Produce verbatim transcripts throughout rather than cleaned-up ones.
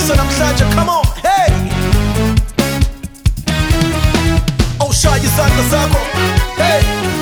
Umbuso namhlanje, come on, hey. Awushaya izandla zakho, hey.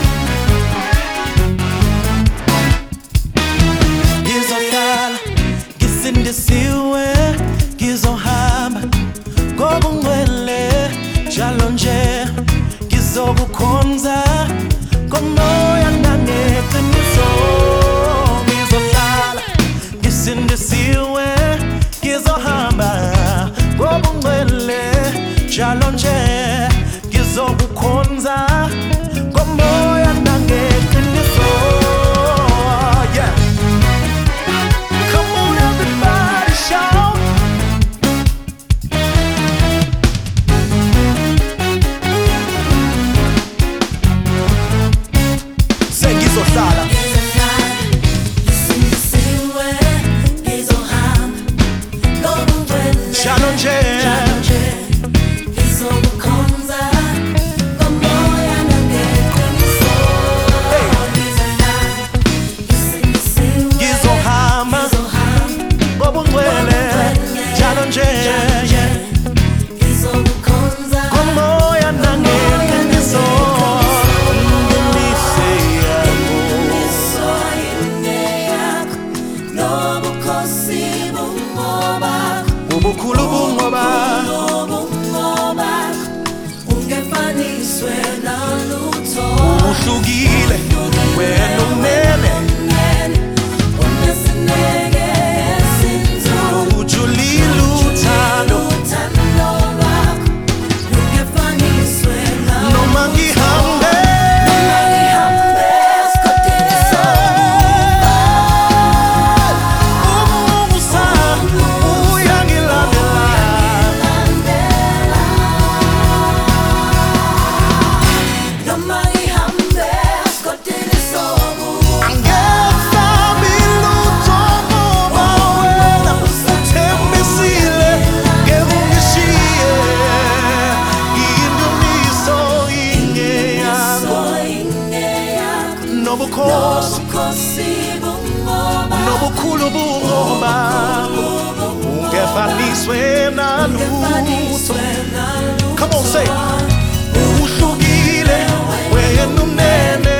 Ngizohlala ngisindisiwe, ngizohamba ngobungcwele njalo nje, ngizokukhonza ngomoya nangeqiniso. Ngizohlala ngisindisiwe, ngizohamba ngobungcwele njalo nje, ngizokukhonza ngomoya nangeqiniso. Yeah. Come on everybody shout. Say ngizohlala njalo nje, ngizokukhonza ngomoya nangeqiniso. ngizohamba ngobungcwele njalo nje, Ngizokukhonza ngomoya nangeqiniso. Ngimise yakho, ngemiso yakho, nobukhosi bungobakho, ubukhulu bungo bakho, ubungobakho, ungefaniswe nalutho. uhlukile wena umele, Unesineke esinzulu, ujulile uthando. uthando lwakho lungefaniswe nalutho. Noma ngihambe Ngihambe esigodini sokufa, umusa uyangilandela. noma ngihambe esigodini sokufa, Angesabi lutho ngoba wena uthembisile, ngeke ungishiye. Indumiso ingeyakho, ingeyakho, nobukhosi nobukhosi bungobakho, nobukhulu bungo bakho, ungefaniswe nalutho. ungefaniswe nalutho. Come on, say uhlukile wena umnene,